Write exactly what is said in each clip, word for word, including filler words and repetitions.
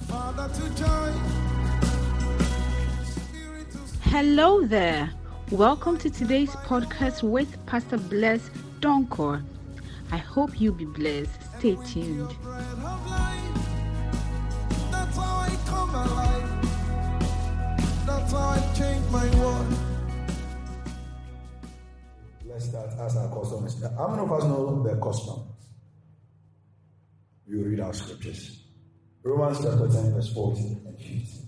Hello there. Welcome to today's podcast with Pastor Bless Donkor. I hope you'll be blessed. Stay tuned. That's how I come alive. That's how I change my world. Let's start as our custom is. How many of us know the custom? We read our scriptures. Romans chapter ten, verse fourteen and fifteen.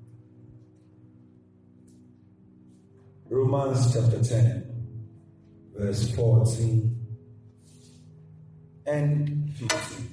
Romans chapter ten, verse fourteen and fifteen.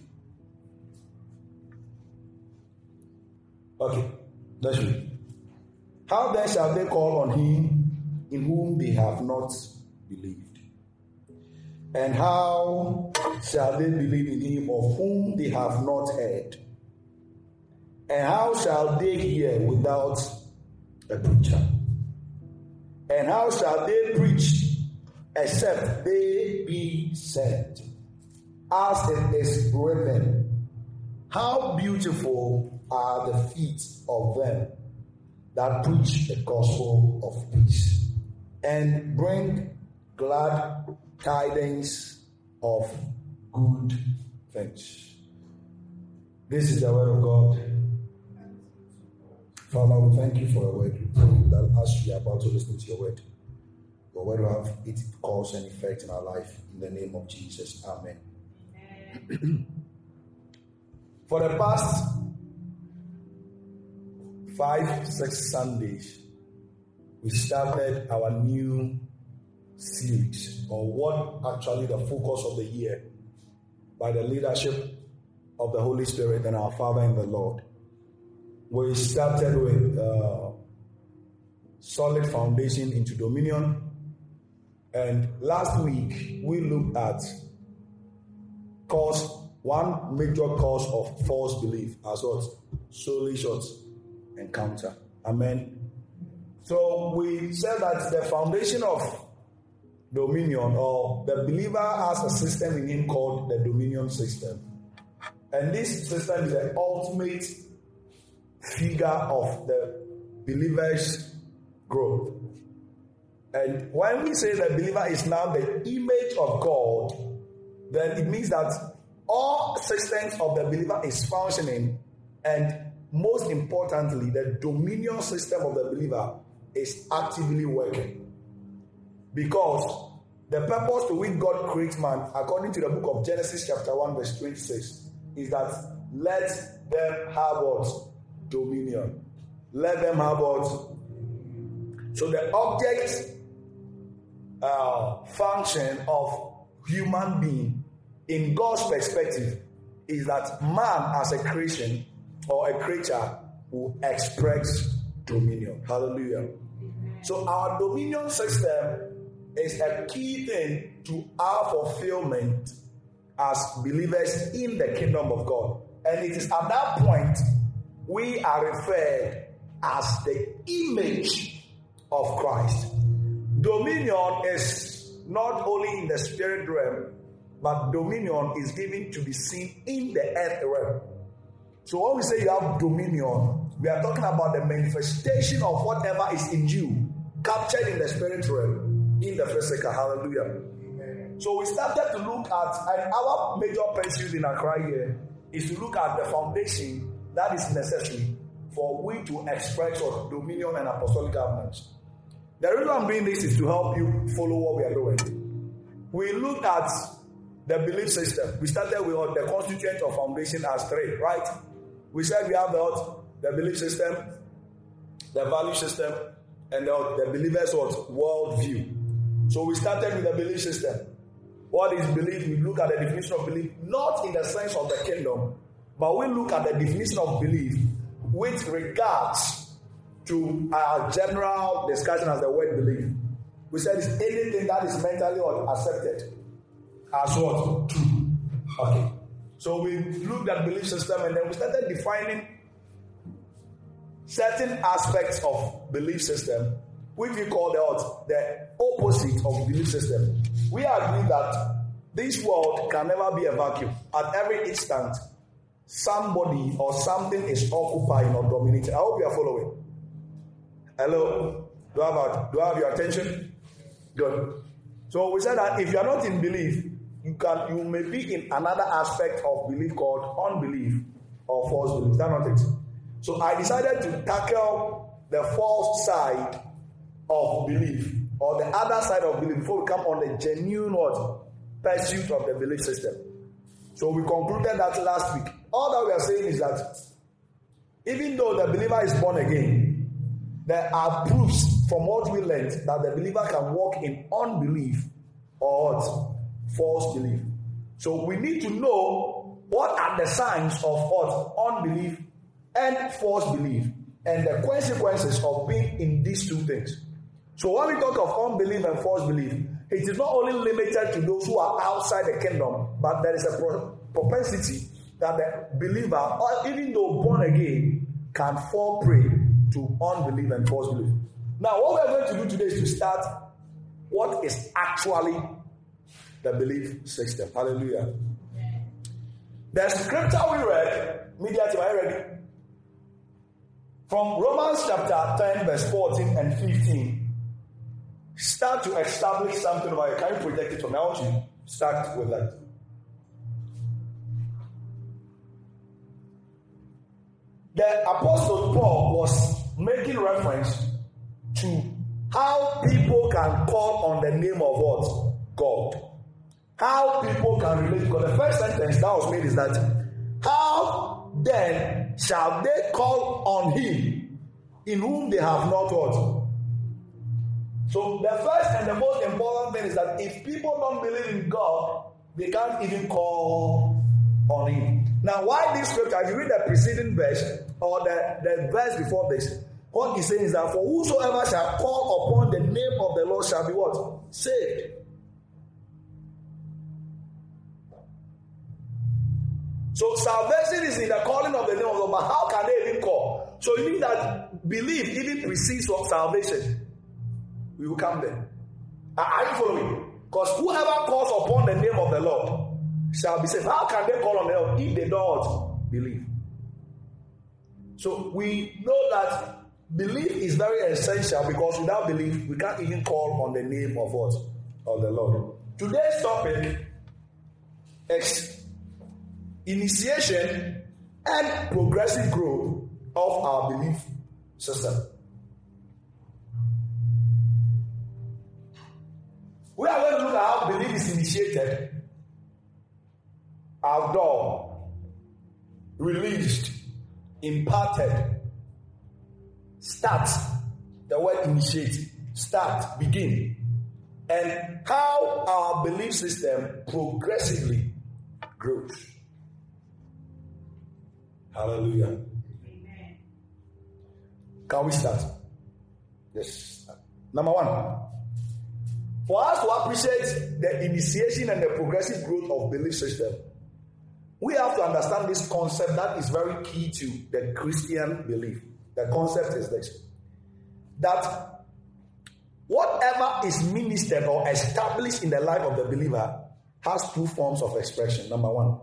Okay, let's read. How then shall they call on him in whom they have not believed? And how shall they believe in him of whom they have not heard? And how shall they hear without a preacher? And how shall they preach except they be sent? As it is written, how beautiful are the feet of them that preach the gospel of peace and bring glad tidings of good things. This is the word of God. Father, we thank you for your word. We pray that as we are about to listen to your word, your word will have its cause and effect in our life. In the name of Jesus. Amen. Amen. For the past five, six Sundays, we started our new series on what actually the focus of the year by the leadership of the Holy Spirit and our Father in the Lord. We started with uh, solid foundation into dominion, and last week we looked at cause one major cause of false belief as what soulish encounter. Amen. So we said that the foundation of dominion, or the believer has a system in him called the dominion system, and this system is the ultimate figure of the believer's growth. And when we say the believer is now the image of God, then it means that all systems of the believer is functioning, and most importantly, the dominion system of the believer is actively working. Because the purpose to which God creates man, according to the book of Genesis chapter one verse twenty-six, is that let them have what? Dominion. Let them have what? So the object uh, function of human being in God's perspective is that man as a creation or a creature will express dominion. Hallelujah. So our dominion system is a key thing to our fulfillment as believers in the kingdom of God. And it is at that point we are referred as the image of Christ. Dominion is not only in the spirit realm, but dominion is given to be seen in the earth realm. So when we say you have dominion, we are talking about the manifestation of whatever is in you, captured in the spirit realm, in the physical. Hallelujah. Amen. So we started to look at, and our major pursuit in Accra here is to look at the foundation that is necessary for we to express our dominion and apostolic governance. The reason I'm doing this is to help you follow what we are doing. We looked at the belief system. We started with the constituent of foundation as three, right? We said we have the, the belief system, the value system, and the, the believer's world view. So we started with the belief system. What is belief? We look at the definition of belief, not in the sense of the kingdom, but we look at the definition of belief with regards to our general discussion as the word belief. We said it's anything that is mentally accepted as what? True. Okay. So we looked at belief system, and then we started defining certain aspects of belief system, which we call the, the opposite of belief system. We agree that this world can never be a vacuum. At every instant, somebody or something is occupying or dominating. I hope you are following. Hello? Do I have, do I have your attention? Good. So we said that if you are not in belief, you can you may be in another aspect of belief called unbelief or false belief. Is that not it? So I decided to tackle the false side of belief or the other side of belief before we come on the genuine what? Pursuit of the belief system. So we concluded that last week. All that we are saying is that even though the believer is born again, there are proofs from what we learned that the believer can walk in unbelief or what? False belief. So we need to know what are the signs of what? Unbelief and false belief and the consequences of being in these two things. So when we talk of unbelief and false belief, it is not only limited to those who are outside the kingdom, but there is a pro- propensity that the believer, or even though born again, can fall prey to unbelief and false belief. Now, what we are going to do today is to start what is actually the belief system. Hallelujah. The scripture we read, media team, are you ready? From Romans chapter ten, verse fourteen and fifteen, start to establish something about it. Can you project it from now on? Start with that. The Apostle Paul was making reference to how people can call on the name of what? God. How people can relate to God. The first sentence that was made is that, how then shall they call on him in whom they have not what? So the first and the most important thing is that if people don't believe in God, they can't even call on him. Now, why this scripture? If you read the preceding verse or the, the verse before this, what he's saying is that for whosoever shall call upon the name of the Lord shall be what? Saved. So salvation is in the calling of the name of the Lord, but how can they even call? So you mean that belief even precedes salvation? We will come there. Are you following? Because whoever calls upon the name of the Lord shall be saved. How can they call on the Lord if they don't believe? So we know that belief is very essential, because without belief, we can't even call on the name of what? Of the Lord. Today's topic is initiation and progressive growth of our belief system. We are going to look at how belief is initiated, outdoor, released, imparted, start. The word initiate, start, begin. And how our belief system progressively grows. Hallelujah. Amen. Can we start? Yes. Number one. For us to appreciate the initiation and the progressive growth of belief system, we have to understand this concept that is very key to the Christian belief. The concept is this: that whatever is ministered or established in the life of the believer has two forms of expression. Number one,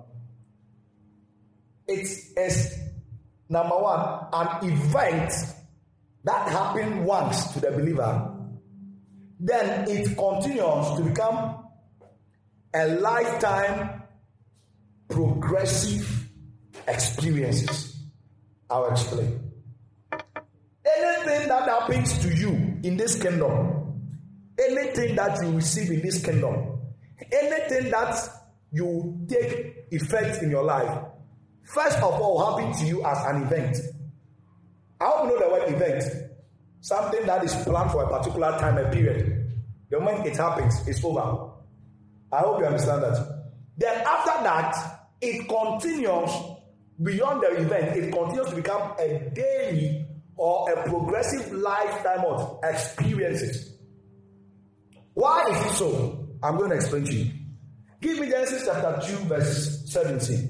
it is, number one, an event that happened once to the believer. Then it continues to become a lifetime progressive experiences. I'll explain. Anything that happens to you in this kingdom, anything that you receive in this kingdom, anything that you take effect in your life, first of all, happen to you as an event. I hope you know the word event. Something that is planned for a particular time and period. The moment it happens, it's over. I hope you understand that. Then after that, it continues beyond the event. It continues to become a daily or a progressive lifetime of experiences. Why is it so? I'm going to explain to you. Give me Genesis chapter two, verse seventeen.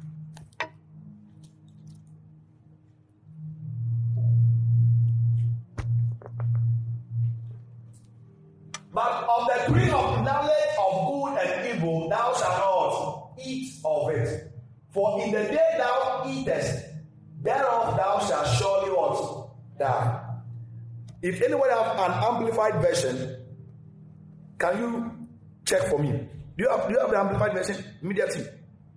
But of the tree of knowledge of good and evil thou shalt not eat of it. For in the day thou eatest, thereof thou shalt surely what? Die. If anyone have an amplified version, can you check for me? Do you have, do you have the amplified version? Media team.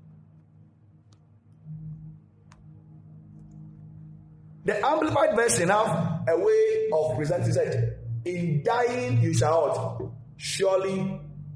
The amplified version have a way of presenting it. In dying you shall what? Surely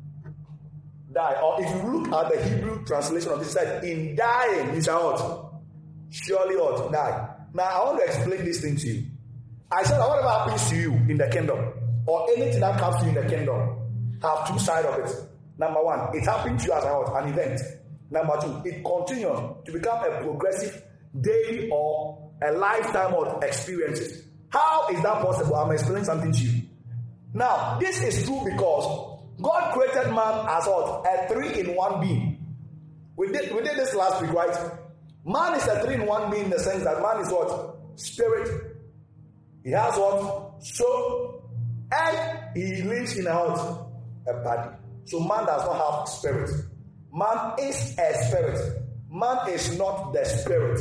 die. Or if you look at the Hebrew translation of this, said, in dying you shall what? Surely what? Die. Now I want to explain this thing to you. I said that whatever happens to you in the kingdom, or anything that comes to you in the kingdom, have two sides of it. Number one, it happened to you as a what? An event. Number two, it continues to become a progressive daily or a lifetime of experiences. How is that possible? I'm explaining something to you. Now, this is true because God created man as what? A three-in-one being. We did, we did this last week, right? Man is a three-in-one being in the sense that man is what? Spirit. He has what? Soul. And he lives in a house, a body. So man does not have spirit. Man is a spirit. Man is not the spirit.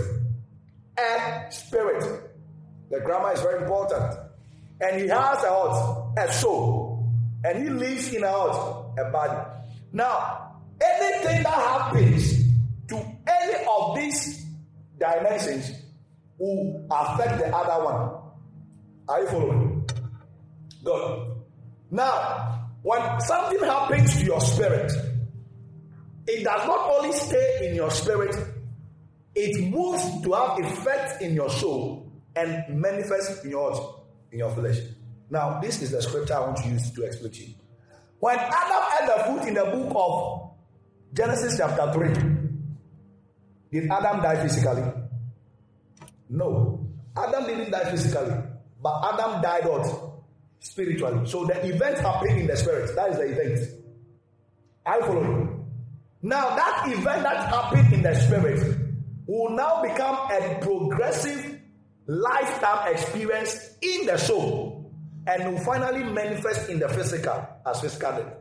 A spirit. The grammar is very important. And he has a what? A soul. And he lives in a what? A body. Now, anything that happens to any of these dimensions will affect the other one. Are you following? Good. Now, when something happens to your spirit, it does not only stay in your spirit, it moves to have effect in your soul and manifests in your, in your flesh. Now, this is the scripture I want to use to explain to you. When Adam ate the fruit in the book of Genesis chapter three, did Adam die physically? No. Adam didn't die physically. But Adam died what? Spiritually. So the event happened in the spirit. That is the event. I follow you. Now that event that happened in the spirit will now become a progressive lifetime experience in the soul and will finally manifest in the physical as physical death.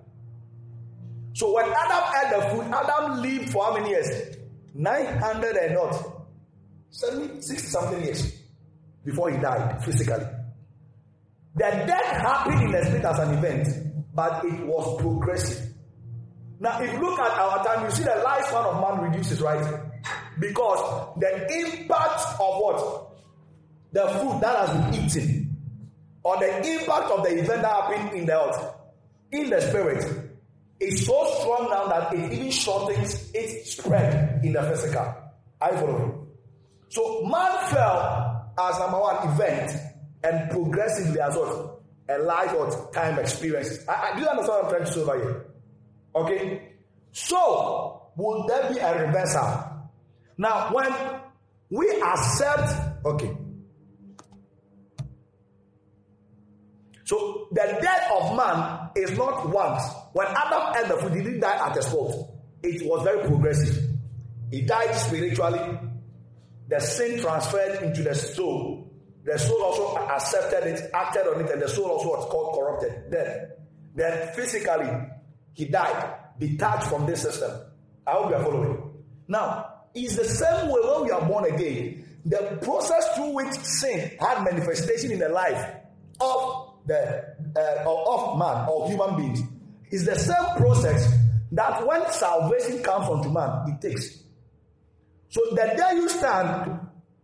So when Adam ate the food, Adam lived for how many years? nine hundred and not? seventy, sixty something years. Before he died physically. The death happened in the spirit as an event, but it was progressive. Now, if you look at our time, you see the lifespan of man reduces, right? Because the impact of what? The food that has been eaten, or the impact of the event that happened in the earth, in the spirit, is so strong now that it even shortens its spread in the physical. I follow. So man fell as number one event and progressively as what? A life or time experience. I, I, do you understand what I'm trying to say over here? Okay? So, will there be a reversal? Now, when we accept, okay. So, the death of man is not once. When Adam ate the food, he didn't die at the spot. It was very progressive. He died spiritually. The sin transferred into the soul. The soul also accepted it, acted on it, and the soul also was called corrupted. Then, then physically, he died, detached from this system. I hope you are following. Now, it's the same way when we are born again. The process through which sin had manifestation in the life of the uh, of man or human beings is the same process that when salvation comes unto man, it takes. So the day you stand.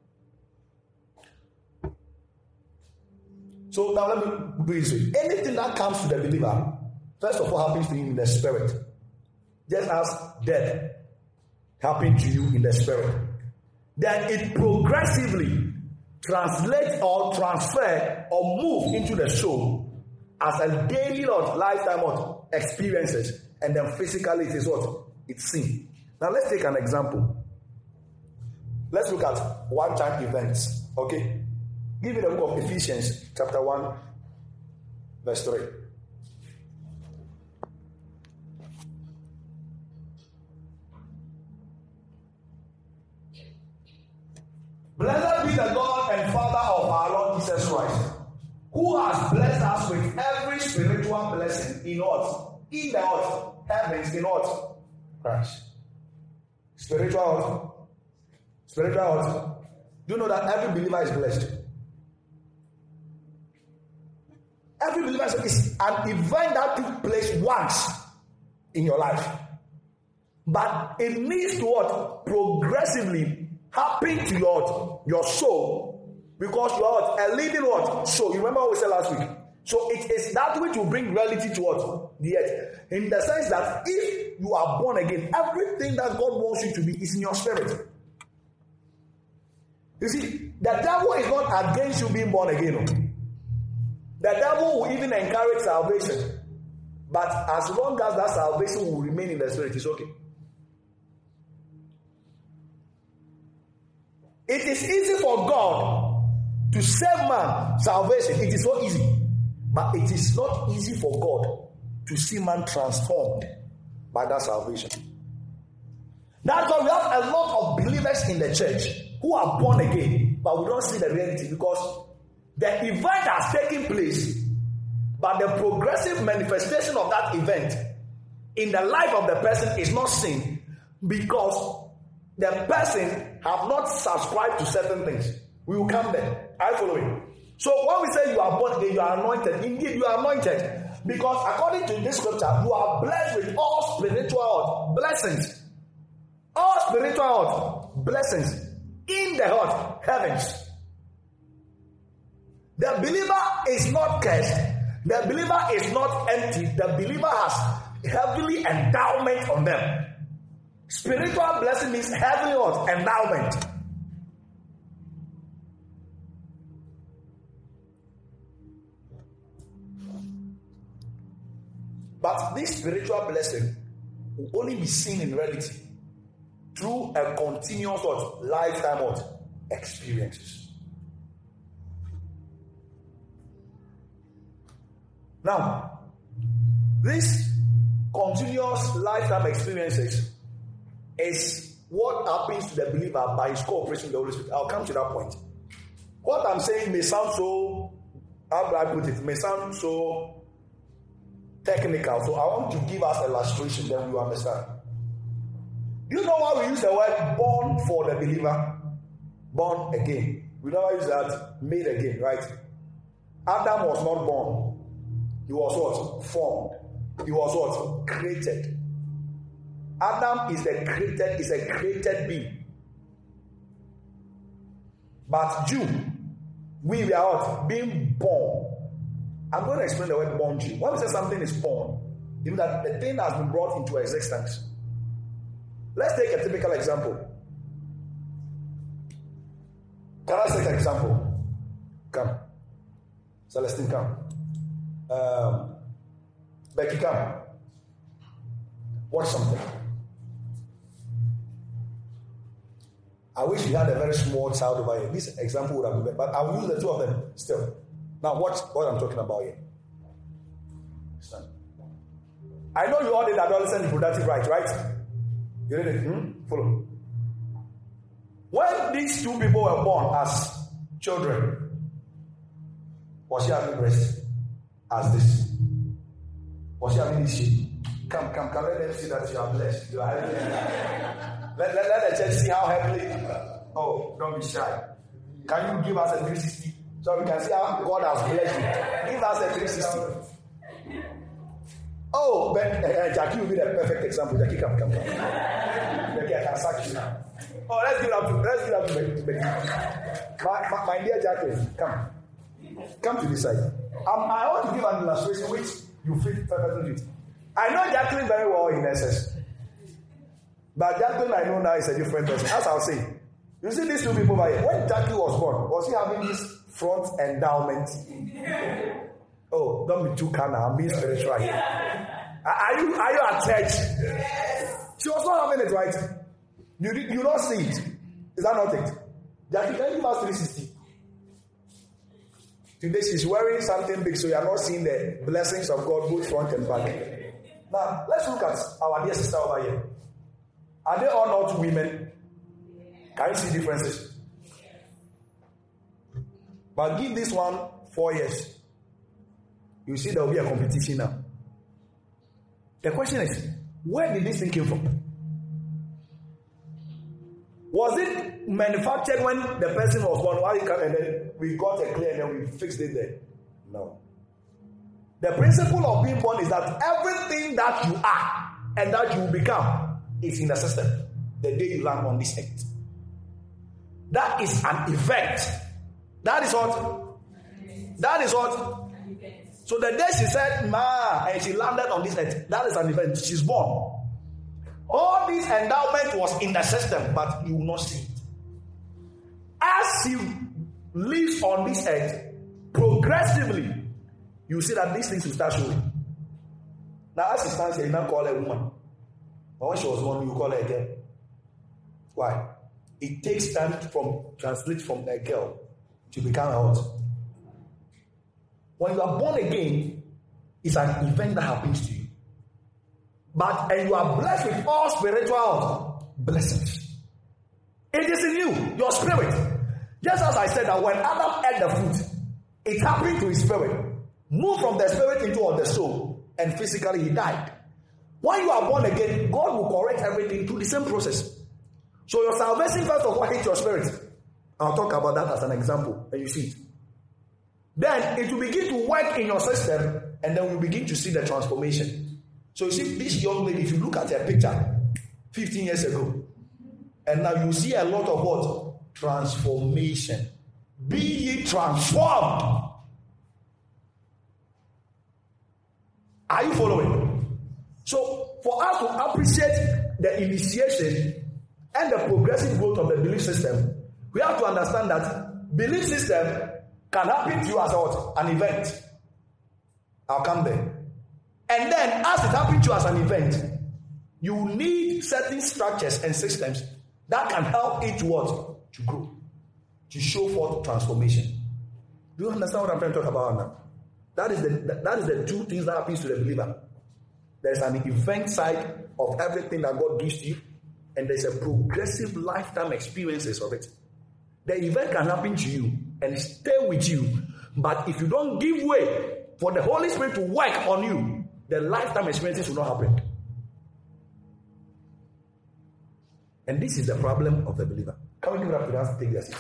So now let me do this way. Anything that comes to the believer, first of all, happens to him in the spirit. Just as death happened to you in the spirit. Then it progressively translates or transfer or move into the soul as a daily or lifetime of experiences. And then physically it is what? It's seen. Now let's take an example. Let's look at one-time events. Okay? Give me the book of Ephesians, chapter one, verse three. Blessed be the God and Father of our Lord Jesus Christ, who has blessed us with every spiritual blessing in what? In the earth, heavens, in what? Christ. Spiritual Spiritual what? Do you know that every believer is blessed? Every believer is an event that took place once in your life. But it needs to what? Progressively happen to your, your soul. Because you are what? A living what? Soul. You remember what we said last week? So it is that which will bring reality to what? The earth. In the sense that if you are born again, everything that God wants you to be is in your spirit. You see, the devil is not against you being born again. The devil will even encourage salvation. But as long as that salvation will remain in the spirit, it's okay. It is easy for God to save man salvation. It is so easy. But it is not easy for God to see man transformed by that salvation. That's why we have a lot of believers in the church who are born again, but we don't see the reality because the event has taken place, but the progressive manifestation of that event in the life of the person is not seen because the person have not subscribed to certain things. We will come there. Are you following? So when we say you are born again, you are anointed. Indeed, you are anointed. Because according to this scripture, you are blessed with all spiritual blessings. All spiritual blessings in the heart, heavens. The believer is not cursed. The believer is not empty. The believer has heavenly endowment on them. Spiritual blessing means heavenly what? Endowment. But this spiritual blessing will only be seen in reality through a continuous what? Lifetime what? Experiences. Now, this continuous lifetime experiences is what happens to the believer by his cooperation with the Holy Spirit. I'll come to that point. What I'm saying may sound so, how do I put it, may sound so technical. So I want to give us an illustration, then we will understand. Do you know why we use the word born for the believer? Born again. We never use that made again, right? Adam was not born. He was what? Formed. He was what? Created. Adam is the created, is a created being. But Jew, we were what? Being born. I'm going to explain the word born to you. When we say something is born, it means that the thing has been brought into existence. Let's take a typical example. Can I take an example? Come. Celestine, come. Um, Becky, come. Watch something. I wish we had a very small child over here. This example would have been better, but I will use the two of them still. Now watch what I'm talking about here. Stand. I know you all did adolescent reproductive rights, right? You did it? Hmm? Follow. When these two people were born as children, was she having breast as this? Was she having this shape? Come, come, come, let them see that you are blessed. You are having let, let, let the church see how heavily. Oh, don't be shy. Can you give us a three sixty? So we can see how God has blessed you. Give us a three sixty. Oh, but uh, Jackie will be the perfect example. Jackie, come, come, come. Jackie, I can sack you now. Oh, let's give it up to let's give it up to Becky. My, my, my dear Jackie, come. Come to this side. Um, I want to give an illustration which you fit perfectly with. I know Jacqueline very well in S S. But Jacqueline I know now is a different person. As I was saying, you see these two people over here. When Jackie was born, was he having this front endowment? Oh, don't be too carnal. I'm being spiritual here. Are you are you at church? She was not having it, right? You you don't see it. Is that not it? Jackie, can you give us three sixty? Today she's wearing something big, so you are not seeing the blessings of God both front and back. Now, let's look at our dear sister over here. Are they all not women? Can you see differences? But give this one four years. You see there will be a competition now. The question is, where did this thing come from? Was it manufactured when the person was born, why you can, and then we got a clear and then we fixed it there. No. The principle of being born is that everything that you are and that you will become is in the system the day you land on this earth. That is an event. That is what? That is what? So the day she said, Ma, and she landed on this earth, that is an event. She's born. All this endowment was in the system, but you will not see it. As she lives on this earth, progressively, you see that these things will start showing. Now, as she stands here, you now call her a woman. But when she was born, you call her a girl. Why? It takes time to from translate from a girl to become a what? When you are born again, it's an event that happens to you. But and you are blessed with all spiritual blessings. It is in you, your spirit. Just as I said that when Adam ate the fruit, it happened to his spirit. Moved from the spirit into the soul, and physically he died. When you are born again, God will correct everything through the same process. So your salvation first of all hits your spirit. I'll talk about that as an example, and you see it. Then it will begin to work in your system, and then we begin to see the transformation. So you see, this young lady, if you look at her picture fifteen years ago, and now you see a lot of what? Transformation. Be ye transformed. Are you following? So for us to appreciate the initiation and the progressive growth of the belief system, we have to understand that belief system can happen to you as what? An event. I'll come there. And then as it happens to you as an event, you need certain structures and systems that can help it to what? To grow. To show forth transformation. Do you understand what I'm trying to talk about now? That is the that is the two things that happens to the believer. There's an event side of everything that God gives to you, and there's a progressive lifetime experiences of it. The event can happen to you and stay with you, but if you don't give way for the Holy Spirit to work on you, the lifetime experiences will not happen. And this is the problem of the believer. Can we give it up to us to take this?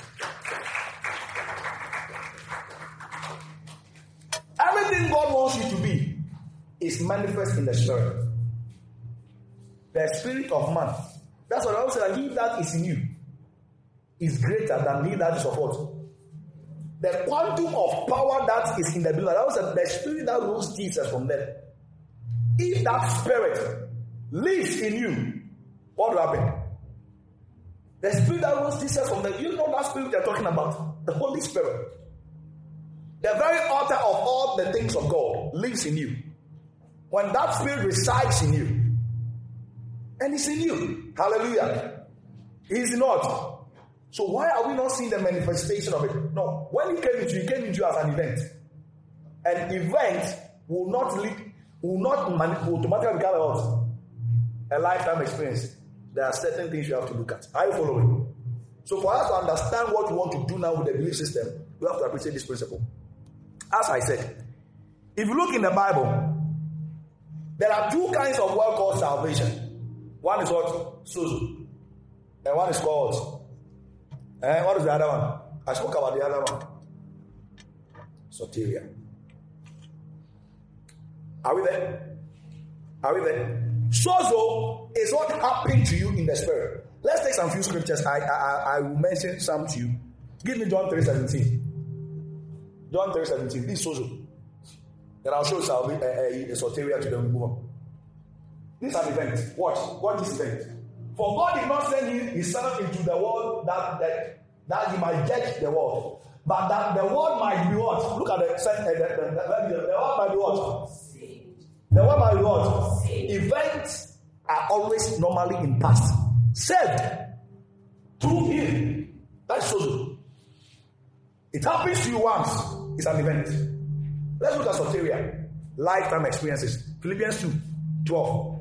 Everything God wants you to be is manifest in the spirit. The spirit of man. That's what I always say. He that is in you is greater than he that is of what? The quantum of power that is in the believer. That was the spirit that rose Jesus from there. If that spirit lives in you, what will happen? The spirit that rose Jesus from there. You know that spirit they're talking about? The Holy Spirit. The very author of all the things of God lives in you. When that spirit resides in you, and it's in you, hallelujah, he's not. So why are we not seeing the manifestation of it? No, when he came into you, he came into you as an event. An event will not lead, will not man, will automatically become a what? A lifetime experience. There are certain things you have to look at. Are you following? So for us to understand what we want to do now with the belief system, we have to appreciate this principle. As I said, if you look in the Bible, there are two kinds of what called salvation. One is what? Sozo. And one is called. And what is the other one? I spoke about the other one. Soteria. Are we there? Are we there? Sozo is what happened to you in the spirit. Let's take some few scriptures. I I, I will mention some to you. Give me John three seventeen. John three seventeen. This is sozo. Then I'll show you salvation, uh, uh, soteria to them. We move on. This is an event. Watch. Watch this event. For God did not send his son into the world that, that, that he might judge the world, but that the world might be what? Look at the, uh, the, the, the, the, the world might be what? The world might be what? Events are always normally in past. Saved through him. That's sozo. It happens to you once. It's an event. Let's look at soteria. Lifetime experiences. Philippians two twelve.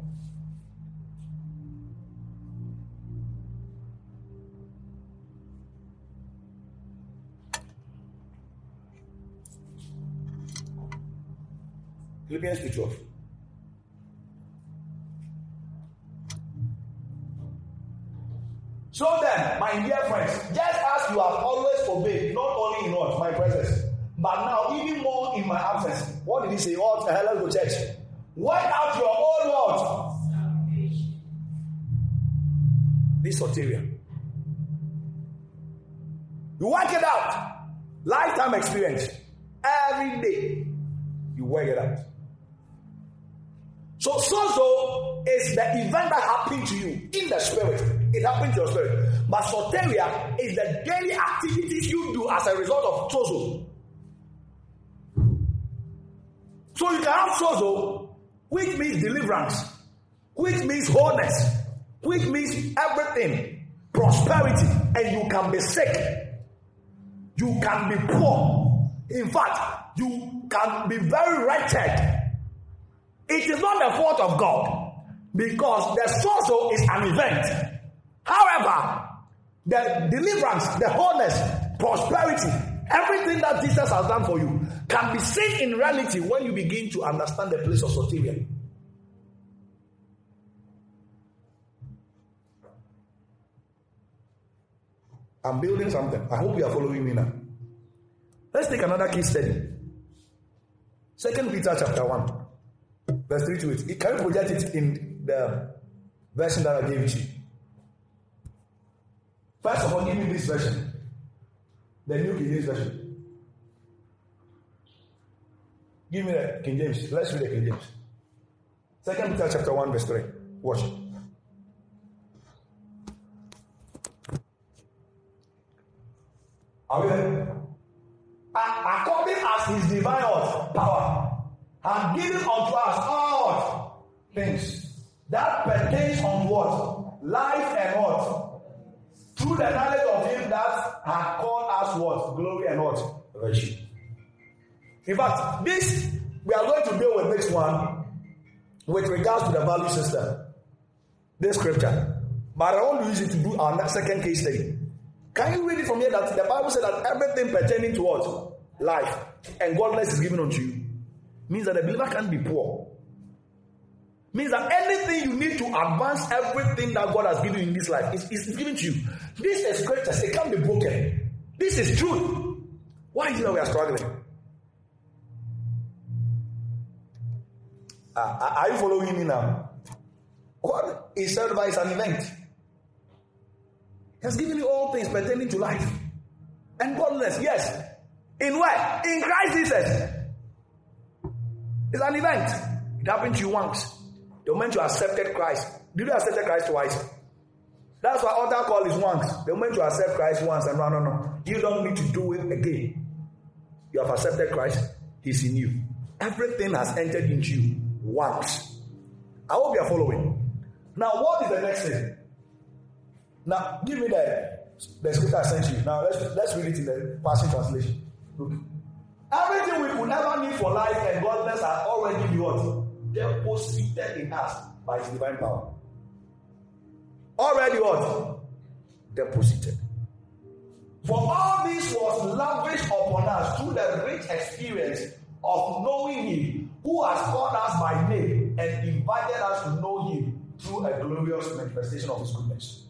Philippians two twelve. So then, my my dear friends, just as you have always obeyed, not only in what? My presence, but now even more in my absence. What did he say? What the hell? Let's go church. Work out your own what? This soteria. You work it out. Lifetime experience. Every day. You work it out. So, sozo is the event that happened to you in the spirit. It happened to your spirit. But soteria is the daily activities you do as a result of sozo. So you can have sozo, which means deliverance, which means wholeness, which means everything, prosperity, and you can be sick. You can be poor. In fact, you can be very wretched. It is not the fault of God, because the sozo is an event. However, the deliverance, the wholeness, prosperity, everything that Jesus has done for you can be seen in reality when you begin to understand the place of soteria. I'm building something. I hope you are following me now. Let's take another case study. Second Peter chapter one, verse three to eight. Can you project it in the version that I gave it to you? First of all, give me this version. The New King James version. Give me the King James. Let's read the King James. Second Peter chapter one, verse three. Watch. Are we there? According as his divine power has given unto us all things that pertains on what? Life and what? Through the knowledge of him that had called us what? Glory and what? Virtue. In fact, this, we are going to deal with this one with regards to the value system. This scripture. But I want to use it to do our next second case study. Can you read it from here that the Bible said that everything pertaining to what? Life and godliness is given unto you. Means that the believer can't be poor. Means that anything you need to advance everything that God has given you in this life is, is given to you. This is scriptures, it can't be broken. This is truth. Why is it that we are struggling? Uh, are you following me now? God is served by an event. He has given you all things pertaining to life and godliness. Yes. In where? In Christ Jesus. It's an event. It happened to you once. The moment you accepted Christ. Did you accept Christ twice? That's why altar call is once. The moment you accept Christ once and no, no, no. You don't need to do it again. You have accepted Christ. He's in you. Everything has entered into you once. I hope you are following. Now, what is the next thing? Now, give me the, the scripture I sent you. Now, let's, let's read it in the Passion Translation. Look. Everything we could ever need for life and godliness are already what? Deposited in us by his divine power. Already what? Deposited. For all this was lavished upon us through the rich experience of knowing him, who has called us by name and invited us to know him through a glorious manifestation of his goodness.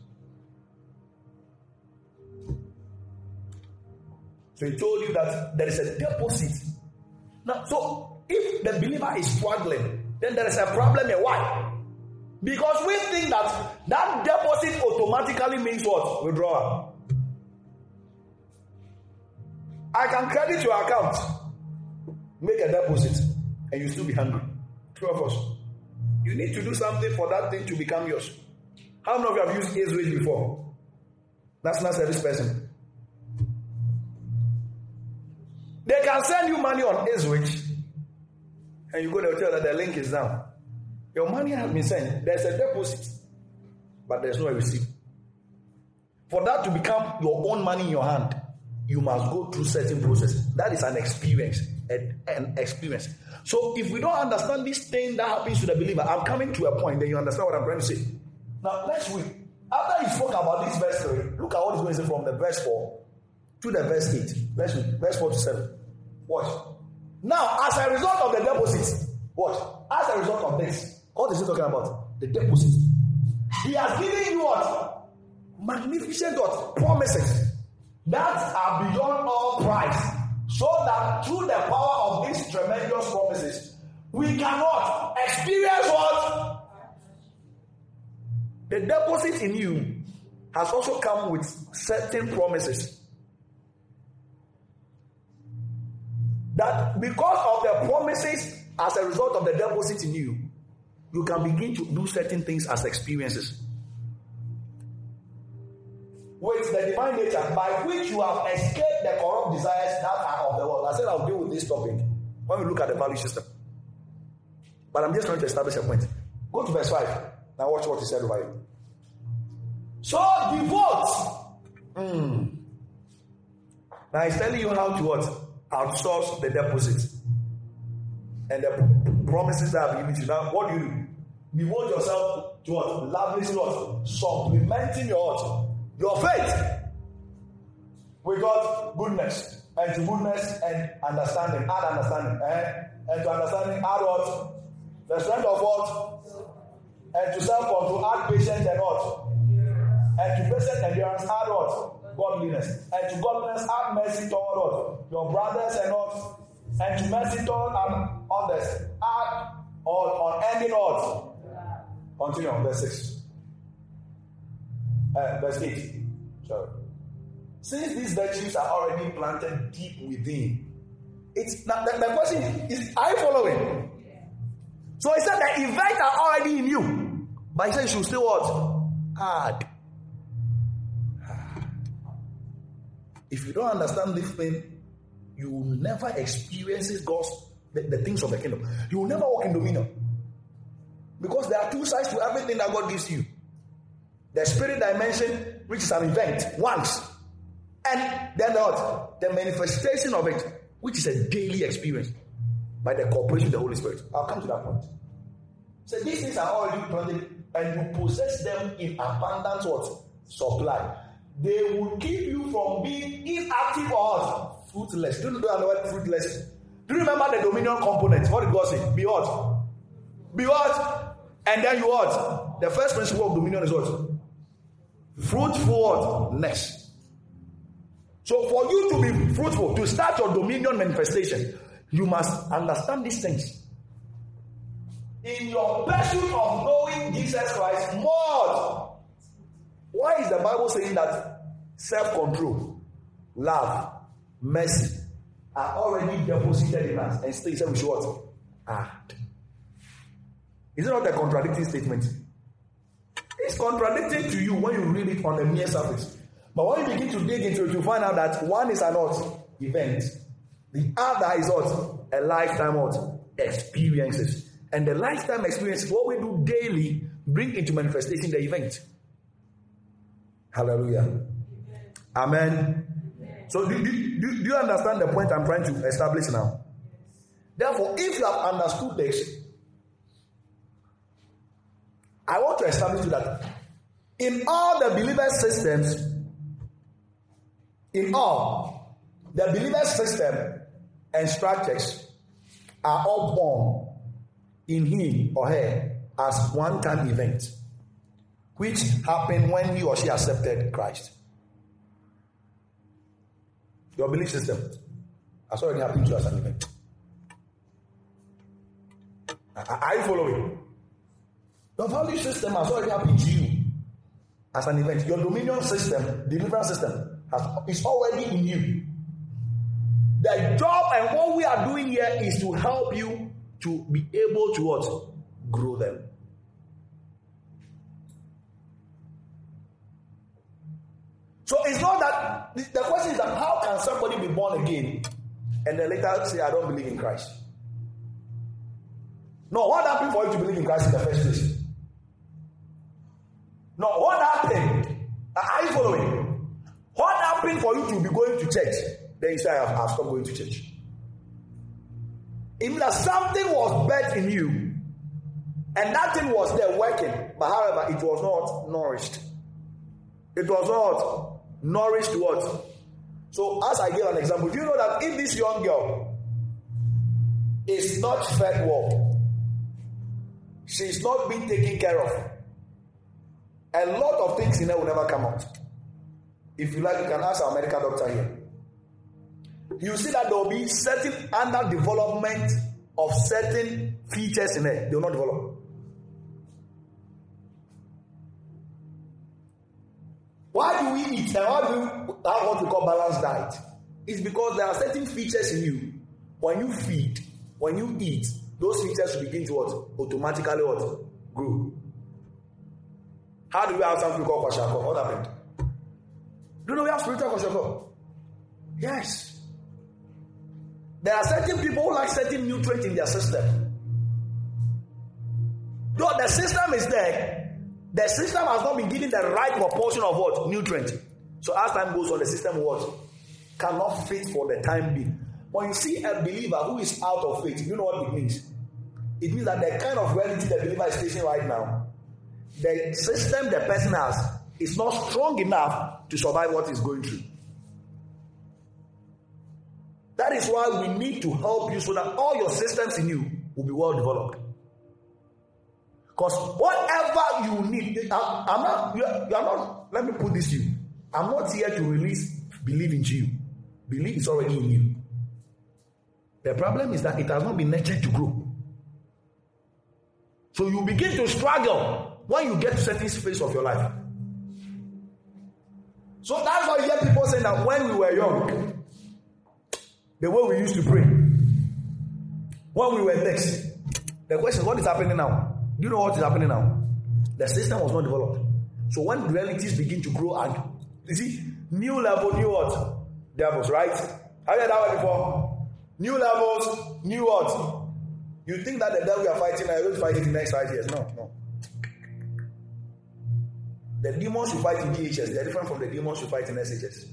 So he told you that there is a deposit. Now, so if the believer is struggling, then there is a problem here. Why? Because we think that that deposit automatically means what? Withdrawal. I can credit your account, make a deposit, and you still be hungry. Two of us. You need to do something for that thing to become yours. How many of you have used Ezra before? National service person. They can send you money on Ezwich, and you go there and tell that the link is down. Your money has been sent. There's a deposit, but there's no receipt. For that to become your own money in your hand, you must go through certain processes. That is an experience, an, an experience. So if we don't understand this thing that happens to the believer, I'm coming to a point, then you understand what I'm trying to say. Now let's read. After he spoke about this verse three, look at what he's going to say from the verse four to the verse eight. Let's read. Verse four to seven. Watch. Now, as a result of the deposit, watch. As a result of this, what is he talking about? The deposit. He has given you what? magnificent what? Promises that are beyond all price, so that through the power of these tremendous promises, we cannot experience what? The deposit in you has also come with certain promises. That because of the promises as a result of the deposit in you, you can begin to do certain things as experiences. With the divine nature by which you have escaped the corrupt desires that are of the world. I said I'll deal with this topic when we look at the value system. But I'm just trying to establish a point. Go to verse five. Now watch what he said over here. So devote. Mm. Now he's telling you how to what? Outsource the deposit. And the promises that are given to you. Now what do you do? Devote yourself to what? Lavishly what? Supplementing your what? Your faith with God, goodness, and to goodness and understanding, add understanding, eh? And to understanding, add what? The strength of what? And to self-control, add patience and what? And to patient endurance, add what? Godliness. And to godliness, add mercy toward what? Your brothers and what? And to mercy toward others, add on ending what? Continue on verse six. Uh, verse eight. Sorry. Since these virtues are already planted deep within, it's now the, the question is, are you following? So he said the events are already in you, but he said you should still what? Add. If you don't understand this thing, you will never experience God's the, the things of the kingdom. You will never walk in dominion, because there are two sides to everything that God gives you. The spirit dimension, which is an event once, and then what? The manifestation of it, which is a daily experience by the cooperation of the Holy Spirit. I'll come to that point. So these things are already planted, and you possess them in abundance what? Supply. They will keep you from being inactive or what? Fruitless. Do you know the word fruitless? Do you remember the dominion component? What did God say? Be what? Be what? And then you what? The first principle of dominion is what? Fruitfulness. So for you to be fruitful, to start your dominion manifestation, you must understand these things. In your pursuit of knowing Jesus Christ more, why is the Bible saying that self-control, love, mercy are already deposited in us, and still he said we should what? Add. Is it not a contradicting statement? It's contradicting to you when you read it on the mere surface. But when you begin to dig into it, you find out that one is an what? Event. The other is what? A lifetime what? Experiences. And the lifetime experiences, what we do daily, bring into manifestation the event. Hallelujah. Amen. So do, do, do, do you understand the point I'm trying to establish now? Therefore, if you have understood this, I want to establish that in all the believers' systems, in all, the believers' system and structures are all born in him or her as one-time event, which happened when he or she accepted Christ. Your belief system has already happened to you as an event. Are you following? Your value system has already happened to you as an event. Your dominion system, deliverance system, has, is already in you. The job and what we are doing here is to help you to be able to what? Grow them. So it's not that, the question is that how can somebody be born again and then later say, I don't believe in Christ? No, what happened for you to believe in Christ in the first place? No, what happened? Are you following? What happened for you to be going to church? Then you say, I've, I've stopped going to church. It means that something was birthed in you, and that thing was there working, but however, it was not nourished. It was not nourished what? So, as I gave an example, do you know that if this young girl is not fed well, she's not being taken care of, A lot of things in there will never come out. If you like, you can ask our medical doctor here. You see that there will be certain underdevelopment of certain features in there. They will not develop. Why do we eat and why do we have what we call balanced diet? It's because there are certain features in you. When you feed, when you eat, those features will begin to what? Automatically what? Grow. How do we have something called kwashiorkor? What happened? Do you know we have spiritual kwashiorkor? Yes. There are certain people who like certain nutrients in their system. Though the system is there, the system has not been given the right proportion of what? Nutrient. So as time goes on, the system what? Cannot fit for the time being. When you see a believer who is out of faith, you know what it means? It means that the kind of reality the believer is facing right now, the system the person has is not strong enough to survive what he's going through. That is why we need to help you so that all your systems in you will be well developed. Because whatever you need, I, I'm not, you are, you are not, let me put this to you. I'm not here to release belief into you. Belief is already in you. The problem is that it has not been nurtured to grow. So you begin to struggle when you get to certain phase of your life. So that's why you hear people saying that when we were young, the way we used to pray, when we were next, the question is, what is happening now? Do you know what is happening now? The system was not developed. So when realities begin to grow and you see, new level, new what? Devils, right? Have you heard that one before? New levels, new what? You think that the devil you are fighting, I will fight it in the next five years. No, no. The demons you fight in D H S, they are different from the demons you fight in S H S.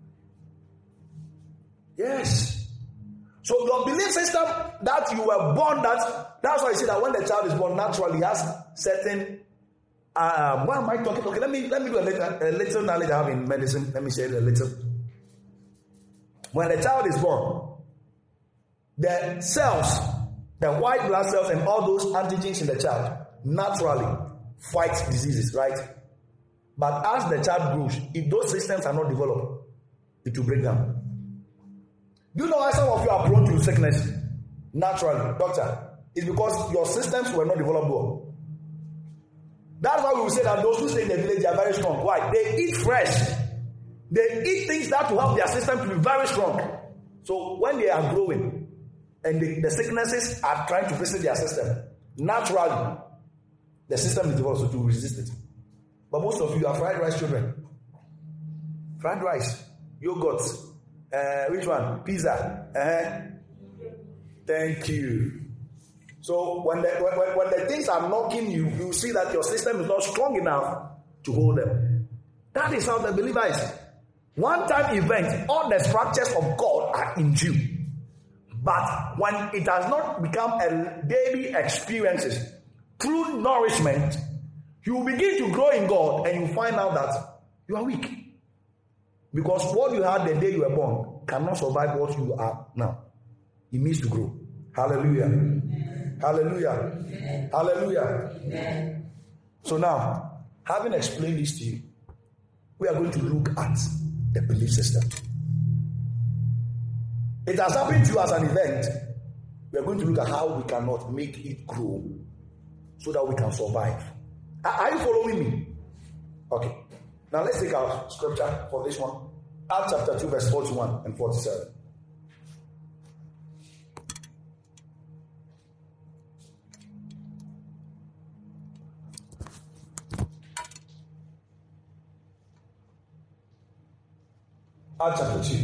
Yes. So your belief system that you were born, that that's why you see that when the child is born, naturally he has certain uh what am I talking? Okay, let me let me do a little, a little knowledge I have in medicine. Let me say it a little. When the child is born, the cells, the white blood cells and all those antigens in the child naturally fight diseases, right? But as the child grows, if those systems are not developed, it will break down. Do you know why some of you are prone to sickness? Naturally, doctor. It's because your systems were not developed well. That's why we will say that those who stay in the village are very strong. Why? They eat fresh. They eat things that will help their system to be very strong. So when they are growing and the, the sicknesses are trying to visit their system, naturally, the system is developed so to resist it. But most of you are fried rice children. Fried rice, yogurt, uh, which one? Pizza. Uh-huh. Thank you. So when the, when, when the things are knocking you, you see that your system is not strong enough to hold them. That is how the believer is. One-time event, all the structures of God are in you. But when it has not become a daily experiences, through nourishment, you will begin to grow in God and you find out that you are weak. Because what you had the day you were born cannot survive what you are now. It needs to grow. Hallelujah. Amen. Hallelujah. Amen. Hallelujah. Amen. So now, having explained this to you, we are going to look at the belief system. It has happened to you as an event. We are going to look at how we cannot make it grow so that we can survive. Are you following me? Okay. Now let's take our scripture for this one. Acts chapter two, verse forty-one and forty-seven. Acts chapter two.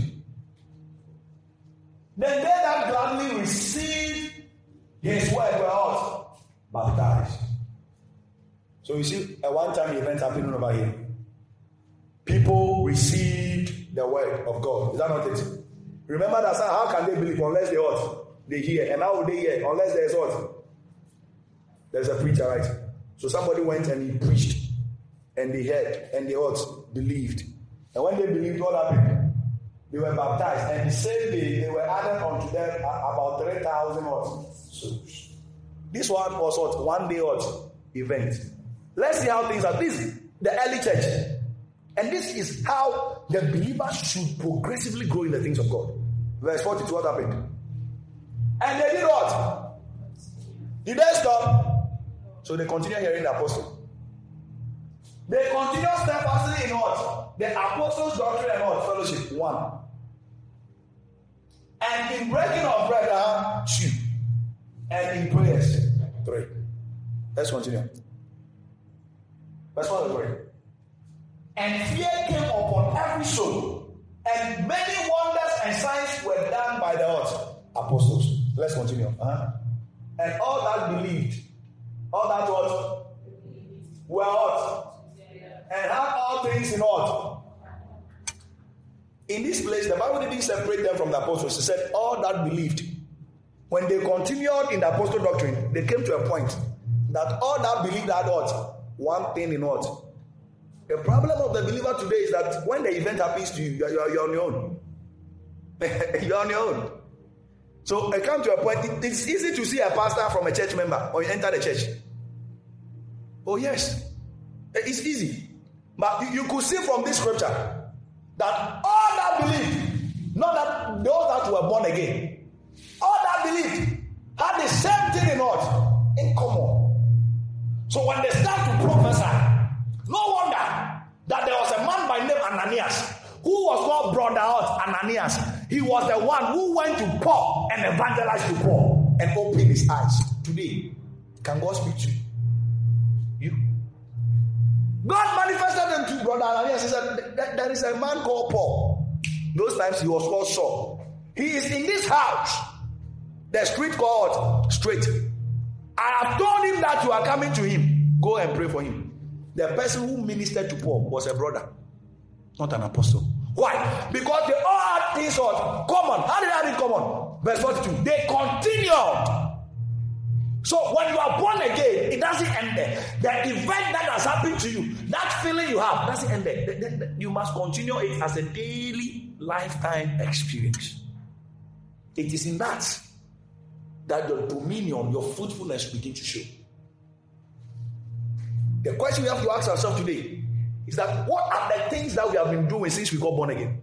Then they that gladly received his word were what? Baptized. So you see a one-time event happening over here. People received the word of God. Is that not it? Remember that how can they believe unless they what? They hear. And how will they hear? Unless there's what? There's a preacher, right? So somebody went and he preached. And they heard. And they what? Believed. And when they believed, what happened? They were baptized. And the same day, they were added unto them about three thousand what? souls. This one was what? One day what? Event. Let's see how things are. This, the early church. And this is how the believers should progressively grow in the things of God. Verse forty-two, what happened? And they did what? Did they stop? So they continue hearing the apostle. They continue steadfastly in what? The apostles' doctrine and what? Fellowship. One. And in breaking of bread, uh, two. And in prayers, three. Let's continue. Verse forty-three. And fear came upon every soul, and many wonders and signs were done by the what? Apostles. Let's continue. Uh-huh. And all that believed, all that what? Were what? And had all things in what? In this place, the Bible didn't separate them from the apostles. It said all that believed. When they continued in the apostle doctrine, they came to a point that all that believed had what? One thing in what? The problem of the believer today is that when the event happens to you, you're, you're, you're on your own. You're on your own. So I come to a point, it, it's easy to see a pastor from a church member or you enter the church. Oh yes, it's easy. But you, you could see from this scripture that all that believed, not that those that were born again, all that believed had the same thing in what? In common. So when they start to prophesy, no wonder that there was a man by name Ananias who was called brother out Ananias. He was the one who went to Paul and evangelized to Paul and opened his eyes. Today, can God speak to you? You. God manifested them to brother Ananias. He said, there is a man called Paul. Those times he was called Saul. He is in this house. The street called Straight. I have told him that you are coming to him. Go and pray for him. The person who ministered to Paul was a brother, not an apostle. Why? Because they all had things what? Common. How did they have it common? Verse forty-two. They continued. So when you are born again, it doesn't end there. The event that has happened to you, that feeling you have, doesn't end there. You must continue it as a daily lifetime experience. It is in that that your dominion, your fruitfulness begin to show. The question we have to ask ourselves today is that what are the things that we have been doing since we got born again?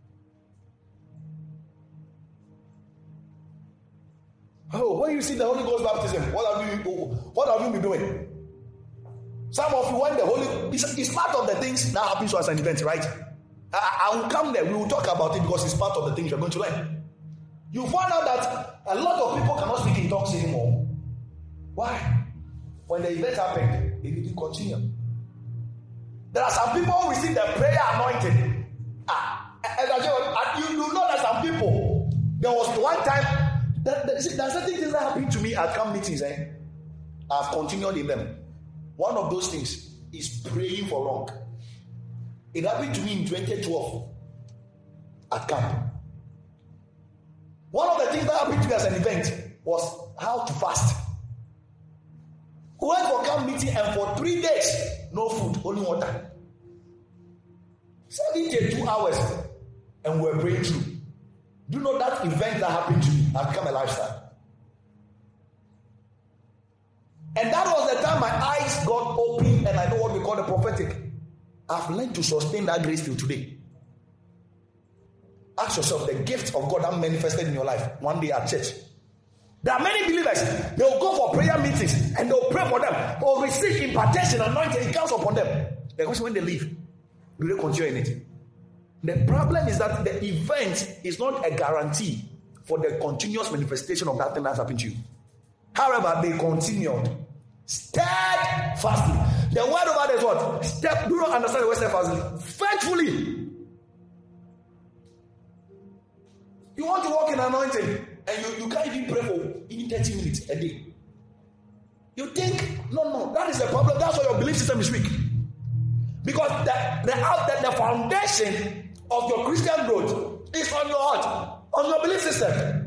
Oh, when you see the Holy Ghost baptism, what have you what have you been doing? Some of you, when the Holy it's, it's part of the things that happens to us as an event, right? I, I will come there, we will talk about it because it's part of the things you're going to learn. You find out that a lot of people cannot speak in tongues anymore. Why? When the event happened, they didn't continue. There are some people who receive the prayer anointing. Ah, and you, you know that some people, there was one time, that, that, see, there's certain things that happened to me at camp meetings. Eh? I've continued in them. One of those things is praying for long. It happened to me in twenty twelve at camp. One of the things that happened to me as an event was how to fast. We went for camp meeting and for three days, no food, only water. seventy-two hours and we were praying through. Do you know that event that happened to me has become a lifestyle? And that was the time my eyes got open and I know what we call the prophetic. I've learned to sustain that grace till today. Ask yourself the gift of God that manifested in your life one day at church. There are many believers, they will go for prayer meetings and they will pray for them or receive impartation, anointing, it comes upon them. The question when they leave, do they continue in it? The problem is that the event is not a guarantee for the continuous manifestation of that thing that's happened to you. However, they continued steadfastly. The word over there is what? Step. Do you not understand the word steadfastly? Faithfully. You want to walk in anointing and you, you can't even pray for even thirty minutes a day. You think, no, no, that is the problem. That's why your belief system is weak. Because the, the, the, the foundation of your Christian growth is on your heart, on your belief system.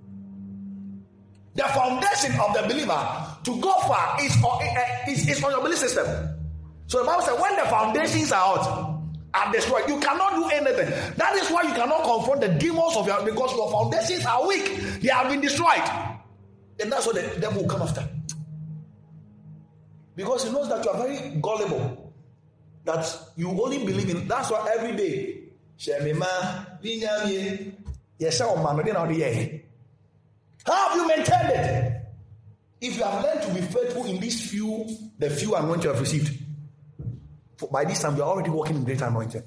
The foundation of the believer to go far is on, is, is on your belief system. So the Bible says when the foundations are out, are destroyed, you cannot do anything. That is why you cannot confront the demons of your, because your foundations are weak. They have been destroyed. And that's what the devil will come after. Because he knows that you are very gullible. that you only believe in. That's why every day, how have you maintained it? If you have learned to be faithful in these few, the few anointing you have received, for by this time you are already walking in greater anointing.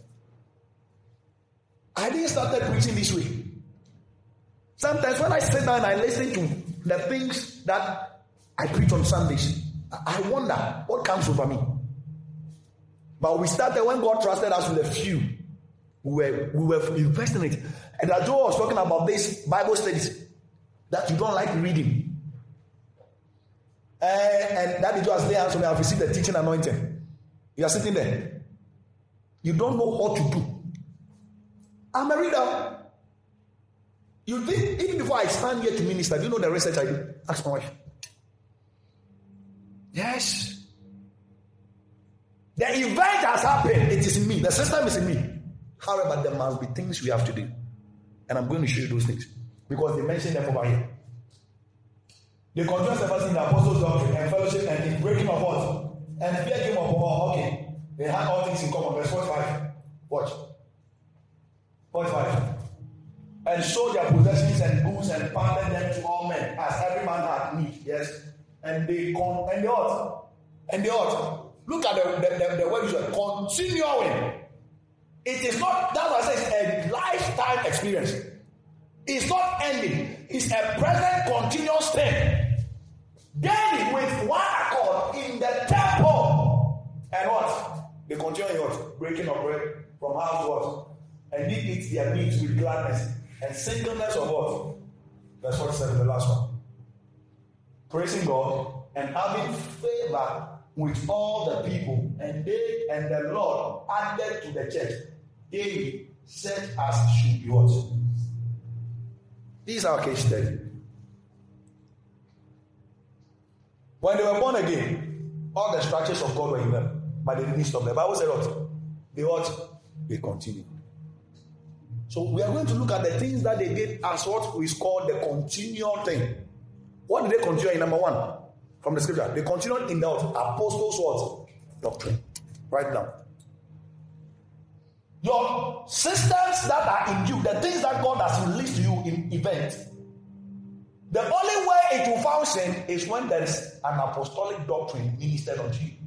I didn't start preaching this way. Sometimes when I sit down and I listen to the things that I preach on Sundays, I wonder what comes over me. But we started when God trusted us with a few. We were, we were investing in it. And as Joe was talking about this Bible studies that you don't like reading. Uh, and that is just there, so I have received the teaching anointing. You are sitting there. You don't know what to do. I'm a reader. You think, even before I stand here to minister, do you know the research I do? Ask my wife. Yes. The event has happened. It is in me. The system is in me. However, there must be things we have to do. And I'm going to show you those things. Because they mention them over here. They contrast everything in the apostles' doctrine and fellowship and in breaking of what? And fear came upon all. Okay. They had all things in common. Verse forty-five. Watch. forty-five. And sold their possessions and goods and parted them to all men, as every man had need. Yes. And they con and they ought. And they ought. Look at the, the, the, the word you said. Continuing. It is not, that's what I say, it's a lifetime experience. It's not ending. It's a present continuous thing. Daily with one accord in the temple. And what? They continue in what? Breaking of bread from house to what? And they eat their meat with gladness and singleness of what? That's what said in the last one. Praising God and having favor with all the people, and they and the Lord added to the church daily such as should be what? This is our case study. When they were born again, all the structures of God were in them, but they didn't stop. The Bible said what? They what? They continued. So we are going to look at the things that they did as what is called the continual thing. What did they continue in? Number one, from the scripture, they continued in the apostles' what? Doctrine. Write down. Your systems that are in you, the things that God has released to you in events, the only way it will function is when there is an apostolic doctrine ministered unto you.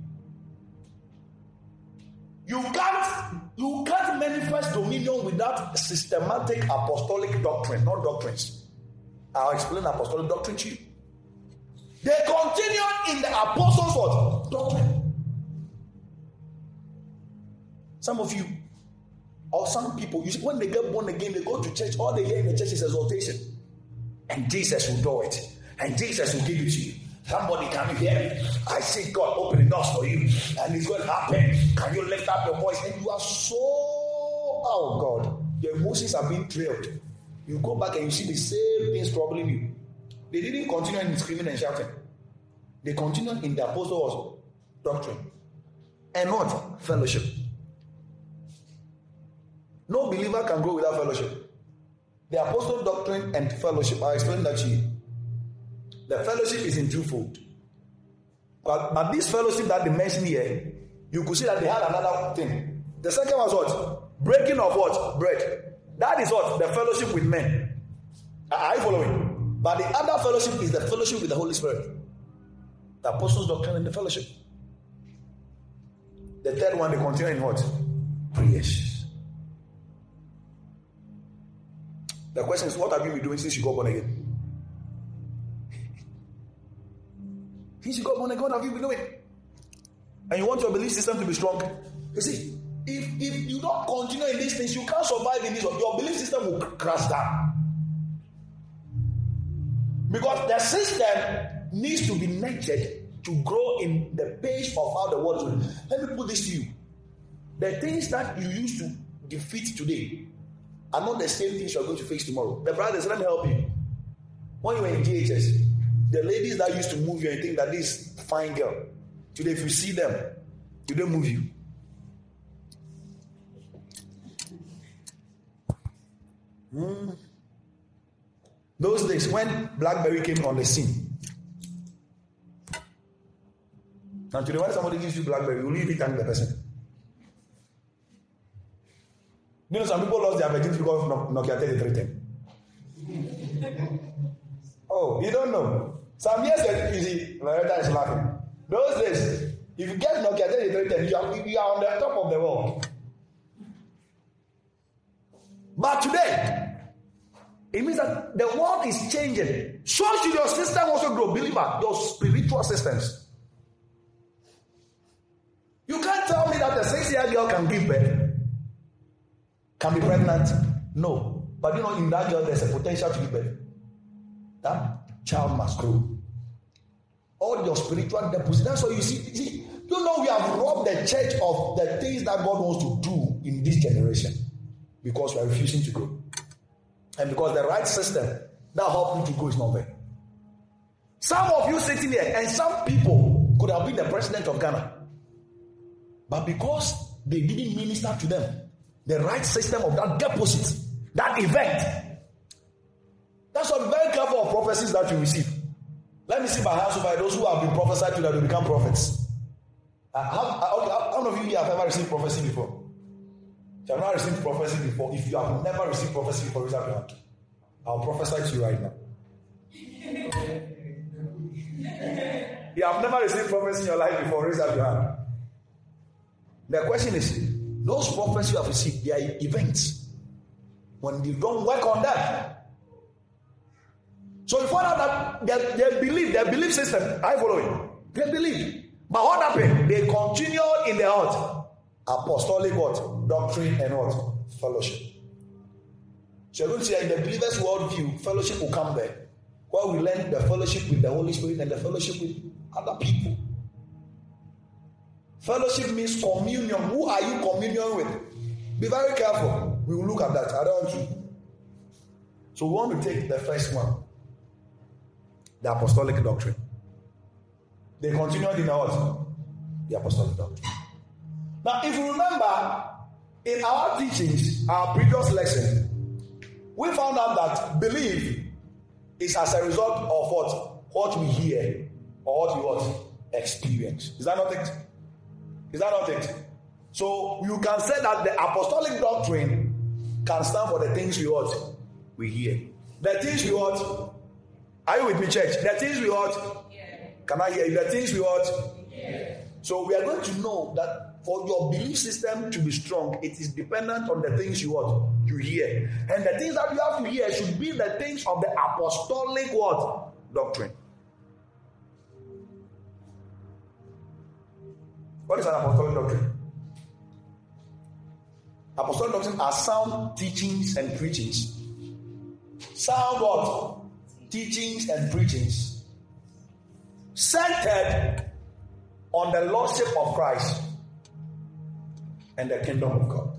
You can't, you can't manifest dominion without systematic apostolic doctrine, not doctrines. I'll explain apostolic doctrine to you. They continue in the apostles' what? Doctrine. Some of you, or some people, you see, when they get born again, they go to church, all they hear in the church is exaltation. And Jesus will do it. And Jesus will give it to you. Somebody, can you hear me? I see God opening doors for you. And it's going to happen. Can you lift up your voice? And you are so, oh God, your emotions are being trailed. You go back and you see the same things troubling you. They didn't continue in screaming and shouting. They continued in the apostles' doctrine. And what? Fellowship. No believer can grow without fellowship. The apostles' doctrine and fellowship, I explained that to you. The fellowship is in twofold. But, but this fellowship that they mentioned here, you could see that they had another thing. The second was what? Breaking of what? Bread. That is what? The fellowship with men. Are you following? But the other fellowship is the fellowship with the Holy Spirit. The apostles' doctrine and the fellowship. The third one, they continue in what? Prayers. The question is, what have you been doing since you got born again? Since you got born again, what have you been doing? And you want your belief system to be strong? You see, if, if you don't continue in these things, you can't survive in this. Your belief system will crash down. Because the system needs to be nurtured to grow in the pace of how the world is. Let me put this to you. The things that you used to defeat today are not the same things you are going to face tomorrow. The brothers, let me help you. When you were in G H S, the ladies that used to move you and think that this fine girl, today if you see them, do they move you? Hmm. Those days when BlackBerry came on the scene. Now today when somebody gives you BlackBerry, will you be thanking the person? You know, some people lost their virginity because of Nokia thirty-three ten. Oh, you don't know. Some years ago, you see, Loretta is laughing. Those days, if you get Nokia thirty-three ten, you are, you are on the top of the world. But today, it means that the world is changing. So should your system also grow. Believer, your spiritual systems. You can't tell me that a six-year girl can give birth, can be pregnant. No. But you know, in that girl, there's a potential to give birth. That child must grow. All your spiritual deposits. That's why you see, you see, you know, we have robbed the church of the things that God wants to do in this generation because we are refusing to grow. And because the right system that helps you to go is not there. Some of you sitting here, and some people could have been the president of Ghana. But because they didn't minister to them, the right system of that deposit, that event. That's why be very careful of prophecies that you receive. Let me see my hands over those who have been prophesied to that will become prophets. Uh, how, okay, how, how many of you have ever received prophecy before? If you have not received prophecy before, if you have never received prophecy before, raise up your hand. I'll prophesy to you right now. You have never received prophecy in your life before, raise up your hand. The question is, those prophecies you have received, they are events. When you don't work on that, so you find out that they, they believe, their belief system, I follow it. They believe. But what happened? They continued in their what? Apostolic what? Doctrine and what? Fellowship. So you're going to see in the believer's worldview, fellowship will come there. Where we learn the fellowship with the Holy Spirit and the fellowship with other people. Fellowship means communion. Who are you communion with? Be very careful. We will look at that. I don't want to. So we want to take the first one. The apostolic doctrine. They continued in what? The apostolic doctrine. Now, if you remember, in our teachings, our previous lesson, we found out that belief is as a result of what? What we hear or what we what? Experience. Is that not it? Is that not it? So you can say that the apostolic doctrine can stand for the things we what? We hear. The things we what? Are you with me, church? The things we what? Yeah. Can I hear you? The things we what? Yeah. So we are going to know that for your belief system to be strong, it is dependent on the things you what? You hear. And the things that you have to hear should be the things of the apostolic what? Doctrine. What is an apostolic doctrine? Apostolic doctrine are sound teachings and preachings. Sound what? Teachings and preachings centered on the Lordship of Christ and the kingdom of God.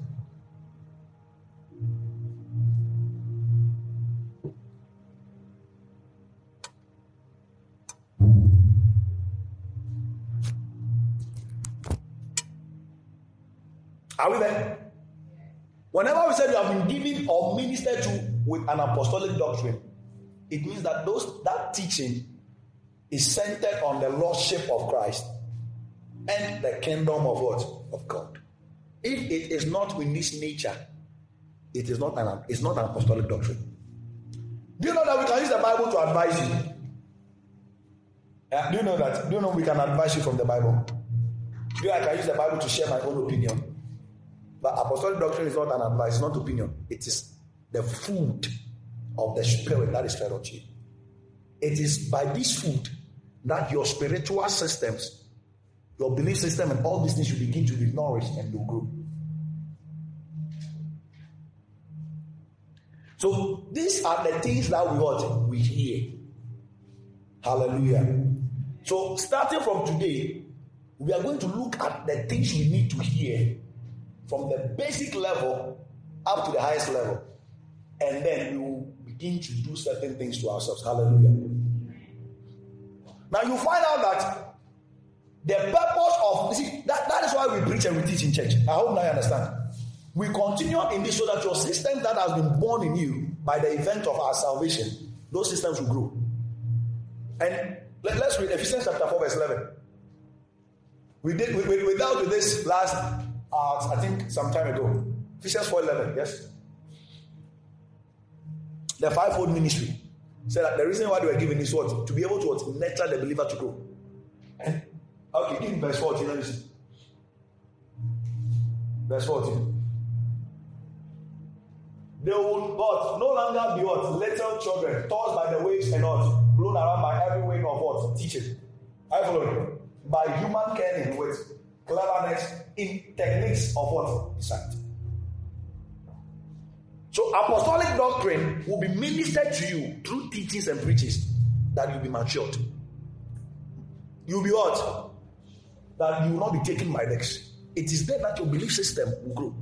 Are we there? Whenever we say you have been given or ministered to with an apostolic doctrine, it means that those that teaching is centered on the Lordship of Christ and the kingdom of what? Of God. If it is not in this nature, it is not an it's not an apostolic doctrine. Do you know that we can use the Bible to advise you? Uh, do you know that? Do you know we can advise you from the Bible? Do you know I can use the Bible to share my own opinion? But apostolic doctrine is not an advice, it's not opinion. It is the food of the Spirit that is fed on you. It is by this food that your spiritual systems, your belief system, and all these things will begin to be nourished and will grow. So these are the things that we what we hear. Hallelujah. So starting from today, we are going to look at the things we need to hear from the basic level up to the highest level. And then we will begin to do certain things to ourselves. Hallelujah. Now you find out that the purpose of, see, that, that is why we preach and we teach in church. I hope now you understand. We continue in this so that your system that has been born in you by the event of our salvation, those systems will grow. And let, let's read Ephesians chapter four verse eleven. We did we, we, we dealt with this last, uh, I think some time ago. Ephesians four eleven, yes. The fivefold ministry said that the reason why they were given is what? To be able to what? Nurture the believer to grow. Okay, give verse fourteen, let me see. Verse fourteen. They will but no longer be what? Little children, tossed by the waves and what? Blown around by every wind of what? Teaching. I follow. By human cunning with cleverness in techniques of what? Deceit. So apostolic doctrine will be ministered to you through teachings and preachings that you'll be matured. You'll be what? That you will not be taken by legs. It is there that your belief system will grow.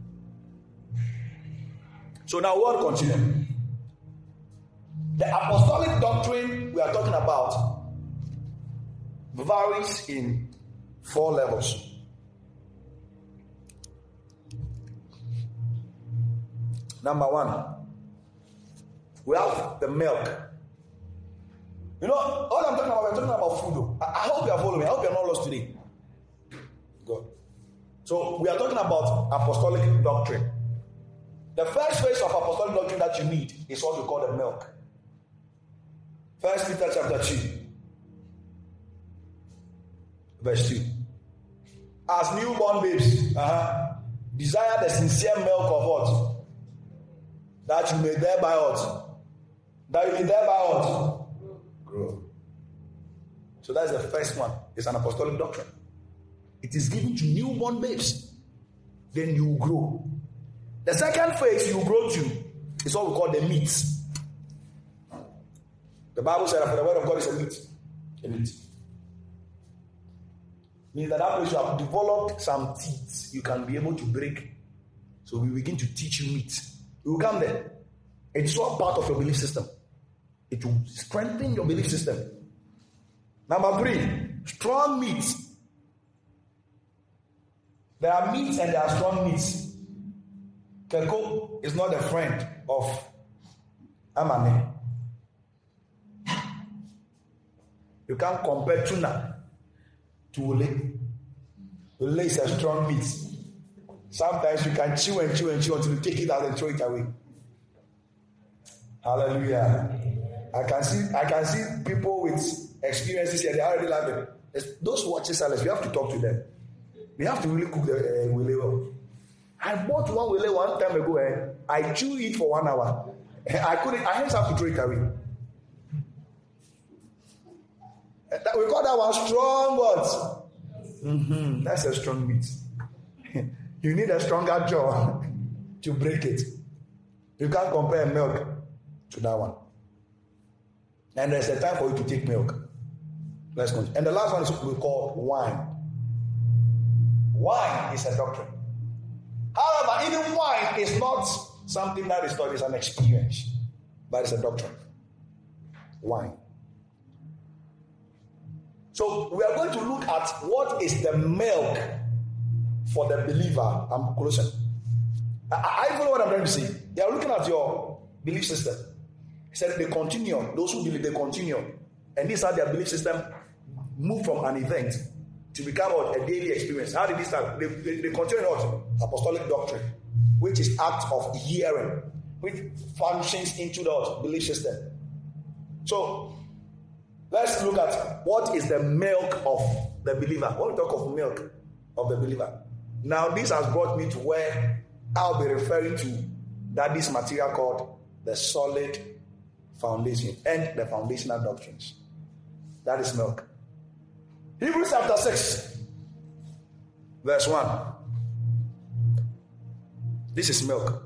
So now we'll continue. The apostolic doctrine we are talking about varies in four levels. Number one, we have the milk. You know, all I'm talking about, we're talking about food. Though. I, I hope you are following me. I hope you're not lost today. Good. So we are talking about apostolic doctrine. The first phase of apostolic doctrine that you need is what we call the milk. First Peter chapter two, verse two. As newborn babes, uh-huh, desire the sincere milk of what? That you may thereby what? That you may thereby what? Grow. So that's the first one. It's an apostolic doctrine. It is given to newborn babes. Then you will grow. The second phase you will grow to is what we call the meat. The Bible said that the word of God is a meat. A meat. Means that that place you have developed some teeth you can be able to break. So we begin to teach you meat. You will come there. It's all part of your belief system. It will strengthen your belief system. Number three, strong meat. There are meats and there are strong meats. Keko is not a friend of Amane. You can't compare tuna to Ule. Ule is a strong meat. Sometimes you can chew and chew and chew until you take it out and throw it away. Hallelujah. I can see I can see people with experiences here. They already love it. Those watching silence, we have to talk to them. We have to really cook the uh, wele well. I bought one wele one time ago and I chewed it for one hour. I couldn't. I just have to throw it away. We call that one strong what? Mm-hmm. That's a strong meat. You need a stronger jaw to break it. You can't compare milk to that one. And there's a time for you to take milk. Let's continue. And the last one is what we call wine. Wine is a doctrine. However, even wine is not something that is taught, it's an experience. But it's a doctrine. Wine. So we are going to look at what is the milk for the believer. I'm Colossian. I, I follow what I'm trying to say. They are looking at your belief system. He said they continue. Those who believe, they continue. And this is how their belief system move from an event to become what, a daily experience. How did this start? They, they, they continue what? Apostolic doctrine, which is act of hearing, which functions into the belief system. So let's look at what is the milk of the believer. When we talk of milk of the believer, now this has brought me to where I'll be referring to that this material called the solid foundation and the foundational doctrines. That is milk. Hebrews chapter six, verse one. This is milk.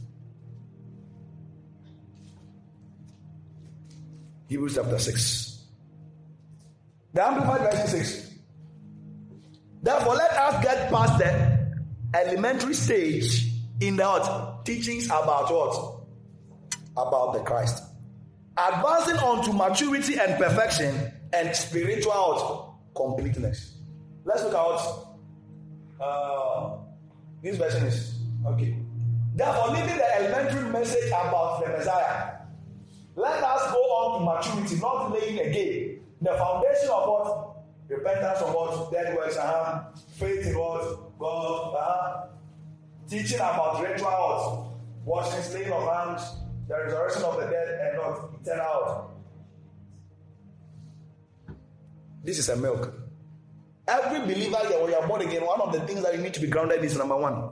Hebrews chapter six. The Amplified verse six. Therefore, let us get past the elementary stage in the what? Teachings about what? About the Christ. Advancing on to maturity and perfection and spiritual completeness. Let's look at what uh, this version is. Okay. Therefore, leaving the elementary message about the Messiah, let us go on to maturity, not laying again the foundation of what? Repentance of what? Dead works, uh-huh. Faith in what? God, uh-huh. teaching about rituals, washing, laying of hands, the resurrection of the dead, and not eternal. This is a milk. Every believer here, when you are born again, one of the things that you need to be grounded is number one,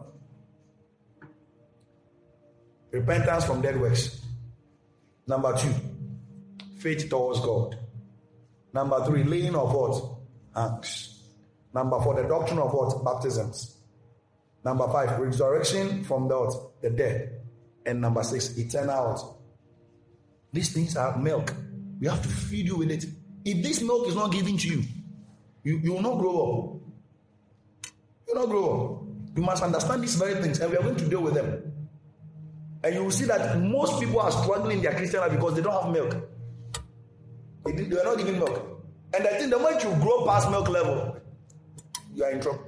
repentance from dead works. Number two, faith towards God. Number three, laying of what? Hands. Number four, the doctrine of what? Baptisms. Number five, resurrection from the, what? The dead. And number six, eternal. These things are milk. We have to feed you with it. If this milk is not given to you, you, you will not grow up. You will not grow up. You must understand these very things, and we are going to deal with them. And you will see that most people are struggling in their Christian life because they don't have milk. They, they are not given milk. And I think the moment you grow past milk level, you are in trouble.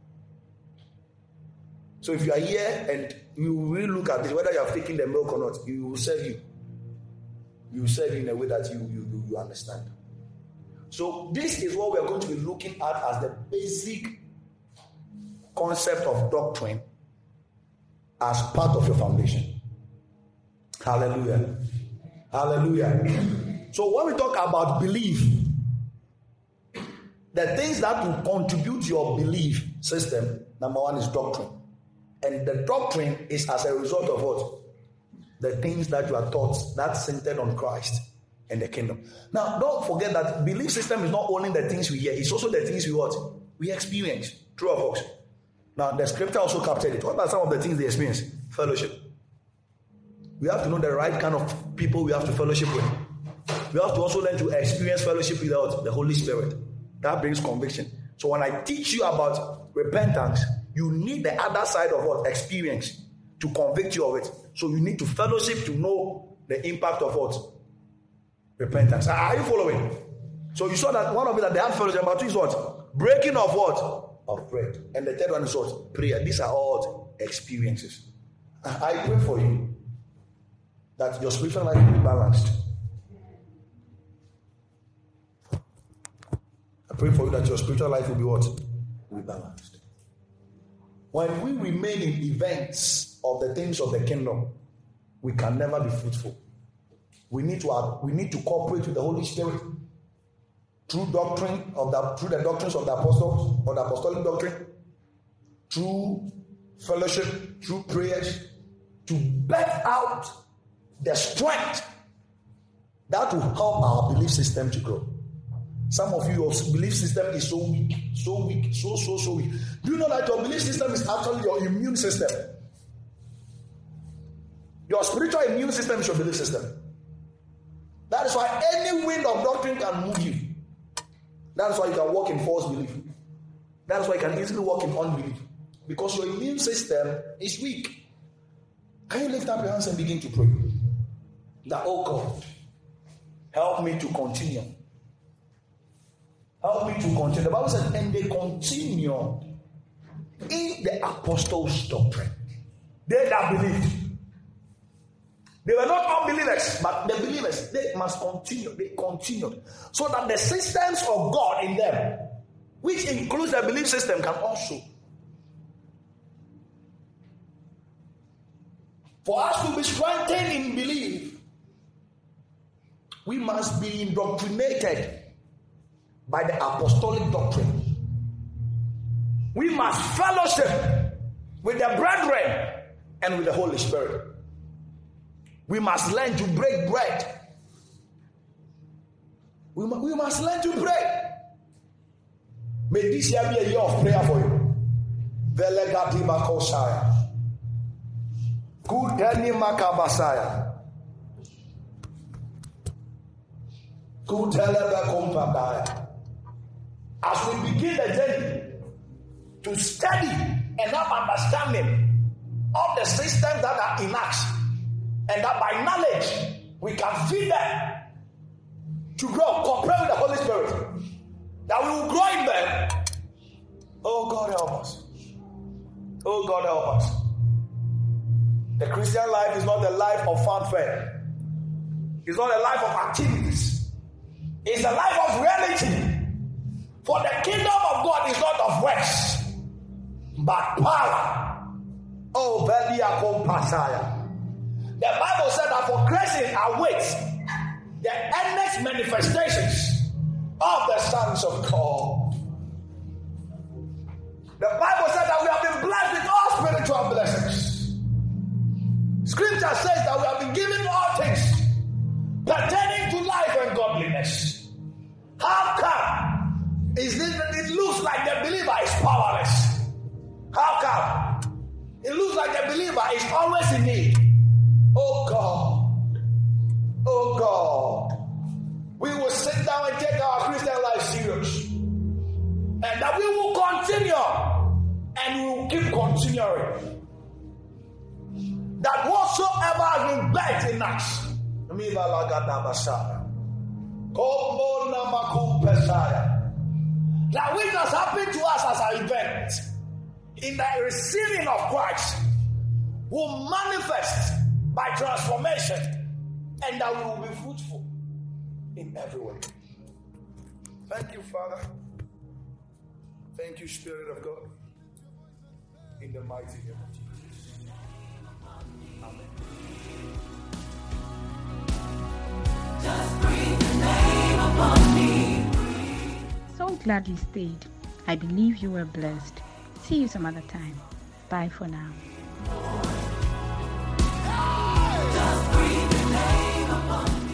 So if you are here and you really look at this, whether you have taken the milk or not, you will serve you. You will serve you in a way that you, you, you understand. So this is what we are going to be looking at as the basic concept of doctrine as part of your foundation. Hallelujah. Hallelujah. So when we talk about belief, the things that will contribute to your belief system, number one is doctrine. And the doctrine is as a result of what? The things that you are taught that's centered on Christ and the kingdom. Now, don't forget that belief system is not only the things we hear, it's also the things we what? We experience. True or false? Now, the scripture also captured it. What are some of the things they experience? Fellowship. We have to know the right kind of people we have to fellowship with. We have to also learn to experience fellowship without the Holy Spirit. That brings conviction. So when I teach you about repentance, you need the other side of what? Experience to convict you of it. So you need to fellowship to know the impact of what? Repentance. Are you following? So you saw that one of it that they had fellowship. Number two is what? Breaking of what? Of bread. And the third one is what? Prayer. These are all experiences. I pray for you that your spiritual life will be balanced. I pray for you that your spiritual life will be what? Will be balanced. When we remain in events of the things of the kingdom, we can never be fruitful. We need to have, we need to cooperate with the Holy Spirit through doctrine of the through the doctrines of the apostles or the apostolic doctrine, through fellowship, through prayers, to birth out the strength that will help our belief system to grow. Some of you, your belief system is so weak, so weak, so, so, so weak. Do you know that your belief system is actually your immune system? Your spiritual immune system is your belief system. That is why any wind of doctrine can move you. That is why you can walk in false belief. That is why you can easily walk in unbelief. Because your immune system is weak. Can you lift up your hands and begin to pray? That, oh God, help me to continue. Help me to continue. The Bible says, and they continue in the apostles' doctrine. They that believed. They were not unbelievers, but the believers, they must continue. They continued. So that the systems of God in them, which includes the belief system, can also. For us to be strengthened in belief, we must be indoctrinated by the apostolic doctrine. We must fellowship with the brethren and with the Holy Spirit. We must learn to break bread. We, mu- we must learn to pray. May this year be a year of prayer for you. Velegati Makosaya. Kudeni Makabasaya. Kudelebe Kompadaya. As we begin the journey to study and have understanding of the systems that are in us, and that by knowledge we can feed them to grow, cooperate with the Holy Spirit, that we will grow in them. Oh God, help us. Oh God, help us. The Christian life is not the life of fanfare. It's not a life of activities. It's a life of reality. For the kingdom of God is not of works, but power, Oh, Velia Compasaya. The Bible said that for creation awaits the endless manifestations of the sons of God. The Bible said that we have been blessed with all spiritual blessings. Scripture says that we have been given all things pertaining to life and godliness. How come is it, it looks like the believer is powerless? How come it looks like the believer is always in need? Oh God, oh God, we will sit down and take our Christian life serious, and that we will continue, and we will keep continuing. That whatsoever has been birthed in us, that which has happened to us as an event in the receiving of Christ will manifest by transformation, and that we will be fruitful in every way. Thank you, Father. Thank you, Spirit of God. In the mighty name of Jesus. Amen. Just breathe the name upon me. So glad you stayed. I believe you were blessed. See you some other time. Bye for now. Just breathe the name upon me.